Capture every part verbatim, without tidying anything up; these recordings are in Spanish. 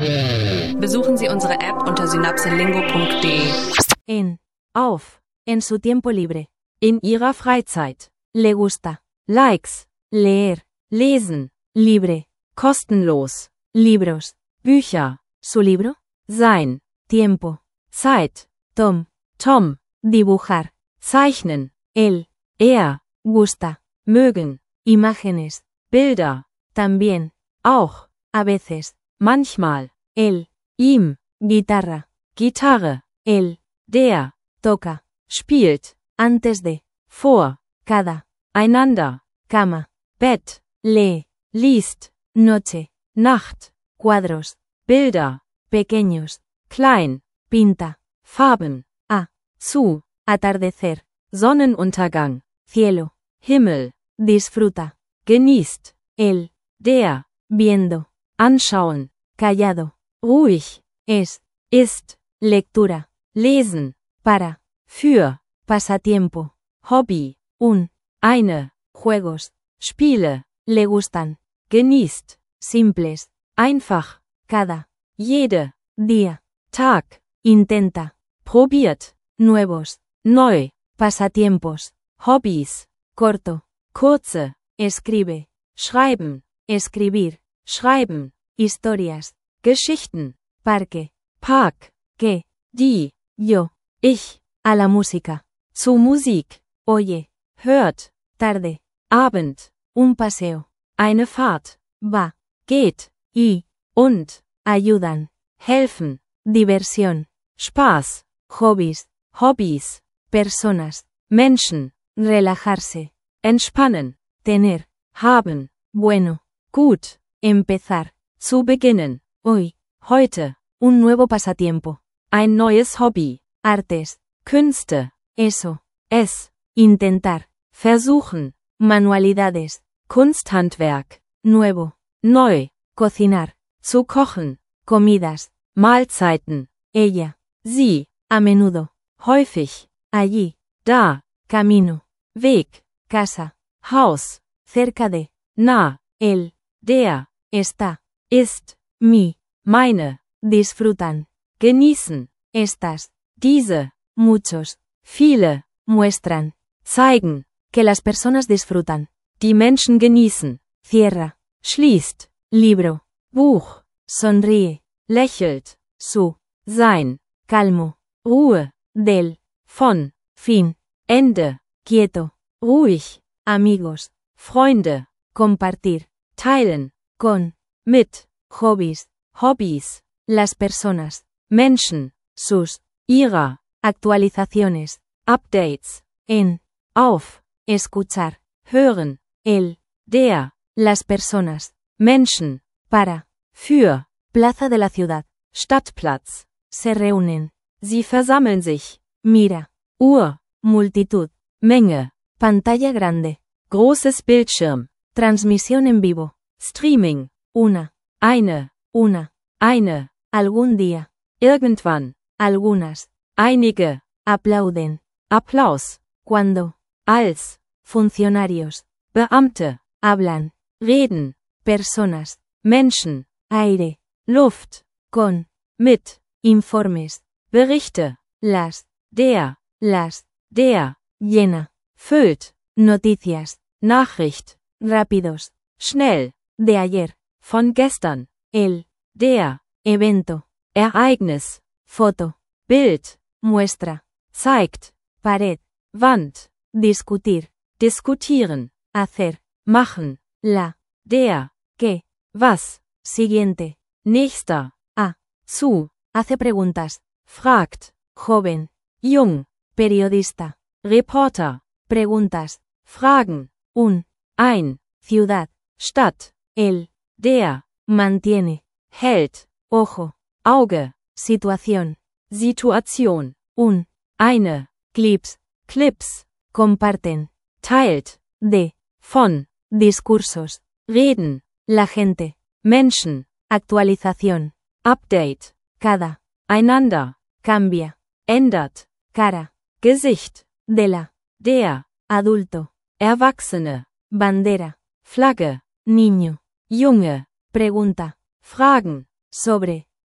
Besuchen Sie unsere App unter synapselingo punkt de. En. Auf. En su tiempo libre. In ihrer Freizeit. Le gusta. Likes. Leer. Lesen. Libre. Kostenlos. Libros. Bücher. Su libro. Sein. Tiempo. Zeit. Tom. Tom. Dibujar. Zeichnen. Él. Er. Gusta. Mögen. Imágenes. Bilder. También. Auch. A veces. Manchmal. Él. Ihm. Guitarra. Gitarre. Él. Der. Toca. Spielt. Antes de. Vor. Cada. Einander. Cama. Bett. Lee. Liest. Noche. Nacht. Cuadros. Bilder. Pequeños. Klein. Pinta. Farben. A. Zu. Atardecer. Sonnenuntergang. Cielo. Himmel. Disfruta. Genießt. Él. Der. Viendo. Anschauen. Callado. Ruhig. Es. Ist. Lectura. Lesen. Para. Für. Pasatiempo. Hobby. Un. Eine. Juegos. Spiele. Le gustan. Genießt. Simples. Einfach. Cada. Jede. Día. Tag. Intenta. Probiert. Nuevos. Neu. Pasatiempos. Hobbys. Corto. Kurze. Escribe. Schreiben. Escribir. Schreiben. Historias. Geschichten. Parque. Park. ¿Qué? Die. Yo. Ich. A la música. Zu Musik. Oye. Hört. Tarde. Abend. Un paseo. Eine Fahrt. Va. Geht. Y. Und. Ayudan. Helfen. Diversión. Spaß. Hobbies. Hobbys. Personas. Menschen. Relajarse. Entspannen. Tener. Haben. Bueno. Gut. Empezar. Zu beginnen. Hoy. Heute. Un nuevo pasatiempo. Ein neues Hobby. Artes. Künste. Eso. Es. Intentar. Versuchen. Manualidades. Kunsthandwerk. Nuevo. Neu. Cocinar. Zu kochen. Comidas. Mahlzeiten. Ella. Sie. A menudo. Häufig. Allí. Da. Camino. Weg. Casa. Haus. Cerca de. Nah. Él. Der. Está. Ist. Mi. Meine. Disfrutan. Genießen. Estas. Diese. Muchos. Viele. Muestran. Zeigen. Que las personas disfrutan. Die Menschen genießen. Cierra. Schließt. Libro. Buch. Sonríe. Lächelt. Su. Sein. Calmo. Ruhe. Del. Von. Fin. Ende. Quieto. Ruhig. Amigos. Freunde. Compartir. Teilen. Con. Mit. Hobbies. Hobbys. Las personas. Menschen. Sus. Ihrer. Actualizaciones. Updates. En. Auf. Escuchar. Hören. El. Der. Las personas. Menschen. Para. Für. Plaza de la ciudad. Stadtplatz. Se reúnen. Sie versammeln sich. Mira. Uhr. Multitud. Menge. Pantalla grande. Großes Bildschirm. Transmisión en vivo. Streaming. Una. Eine. Una. Eine. Algún día. Irgendwann. Algunas. Einige. Aplauden. Applaus. Cuando. Als. Funcionarios. Beamte. Hablan. Reden. Personas. Menschen. Aire. Luft. Con. Mit. Informes. Berichte. Las. Der. Las. Der. Llena. Füllt. Noticias. Nachricht. Rápidos. Schnell. De ayer. Von gestern. El. Der. Evento. Ereignis. Foto. Bild. Muestra. Zeigt. Pared. Wand. Discutir. Diskutieren. Hacer. Machen. La. Der. ¿Qué? Was. Siguiente. Nächster. A. Zu. Hace preguntas. Fragt. Joven. Jung. Periodista. Reporter. Preguntas. Fragen. Un. Ein. Ciudad. Stadt. El. Der. Mantiene. Hält. Ojo. Auge. Situación. Situation. Un. Eine. Clips. Clips. Comparten. Teilt. De. Von. Discursos. Reden. La gente. Menschen. Actualización. Update. Cada. Einander. Cambia. Ändert. Cara. Gesicht. De la. Der. Adulto. Erwachsene. Bandera. Flagge. Niño. Junge. Pregunta. Fragen. Sobre.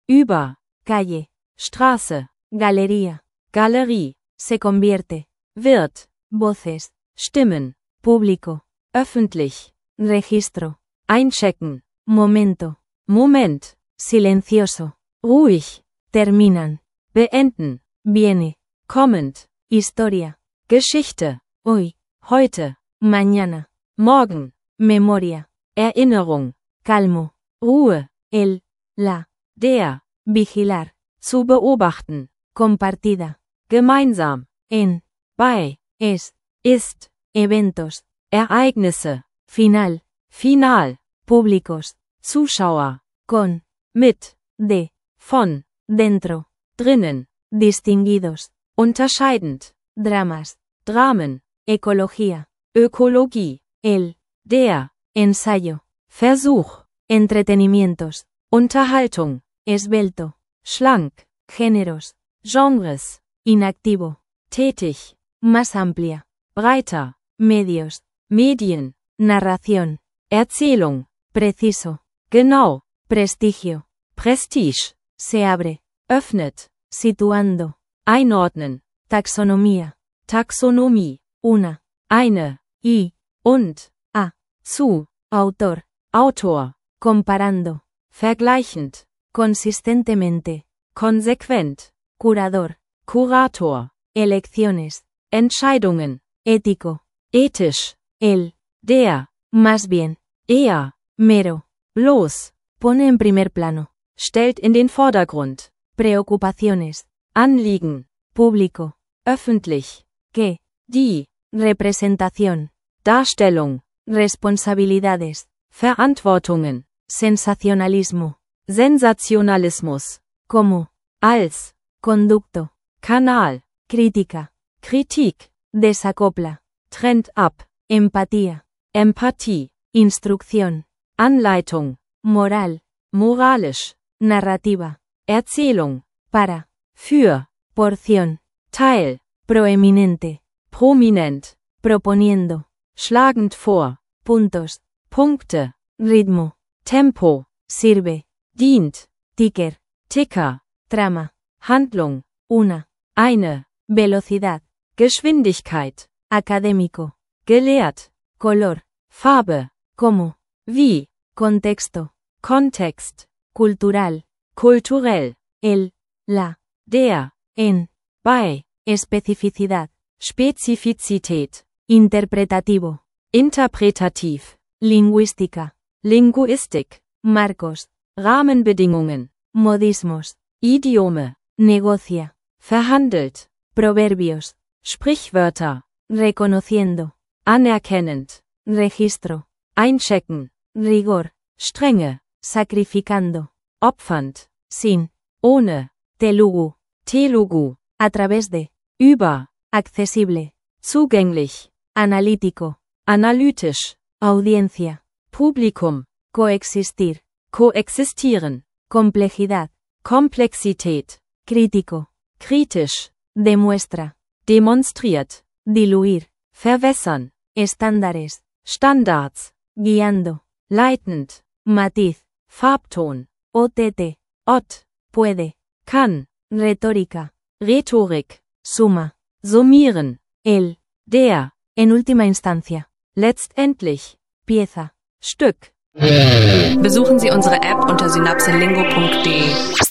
über, calle, Straße, galería, Galerie, se convierte, wird, voces, Stimmen, público, öffentlich, registro, einchecken, momento, Moment, silencioso, ruhig, terminan, beenden, viene, kommend, historia, Geschichte, hoy, heute, mañana, morgen, memoria, Erinnerung, calmo, Ruhe, el, la, der, vigilar, zu beobachten, compartida, gemeinsam, en, bei, es, ist, eventos, Ereignisse, final, final, públicos, Zuschauer, con, mit, de, von, dentro, drinnen, distinguidos, unterscheidend, dramas, Dramen, ecología, Ökologie, el, der, ensayo, Versuch, entretenimientos, Unterhaltung, esbelto, schlank, géneros, Genres, inactivo, tätig, más amplia, breiter, medios, Medien, narración, Erzählung, preciso, genau, prestigio, Prestige, se abre, öffnet, situando, einordnen, taxonomía, Taxonomie, una, eine, y, und, a, zu, autor, Autor, comparando, vergleichend, consistentemente, konsequent, curador, Kurator, elecciones, Entscheidungen, ético, ethisch, el, der, más bien, eher, mero, bloß, pone en primer plano, stellt in den Vordergrund, preocupaciones, Anliegen, público, öffentlich, que, die, representación, Darstellung, responsabilidades, Verantwortungen, sensacionalismo, Sensationalismus, como, als, conducto, Kanal, crítica, Kritik, desacopla, trennt ab, empatía, Empathie, instrucción, Anleitung, moral, moralisch, narrativa, Erzählung, para, für, porción, Teil, proeminente, prominent, proponiendo, schlagend vor, puntos, Punkte, ritmo, Tempo, sirve, dient, ticker, Ticker, trama, Handlung, una, eine, velocidad, Geschwindigkeit, académico, gelehrt, color, Farbe, como, wie, contexto, Kontext, cultural, kulturell, el, la, der, en, bei, especificidad, Spezifizität, interpretativo, interpretativ, lingüística, Linguistik, marcos, Rahmenbedingungen, modismos, Idiome, negocia, verhandelt, proverbios, Sprichwörter, reconociendo, anerkennend, registro, einchecken, rigor, strenge, sacrificando, opfernd, sin, ohne, telugu, Telugu, a través de, über, accesible, zugänglich, analítico, analytisch, audiencia, Publikum, coexistir, koexistieren, complejidad, Komplexität, crítico, kritisch, demuestra, demonstriert, diluir, verwässern, estándares, Standards, guiando, leitend, matiz, Farbton, ott, Ott, puede, kann, retórica, Rhetorik, suma, summieren, el, der, en última instancia, letztendlich, pieza. Stück. Besuchen Sie unsere App unter synapselingo punkt de.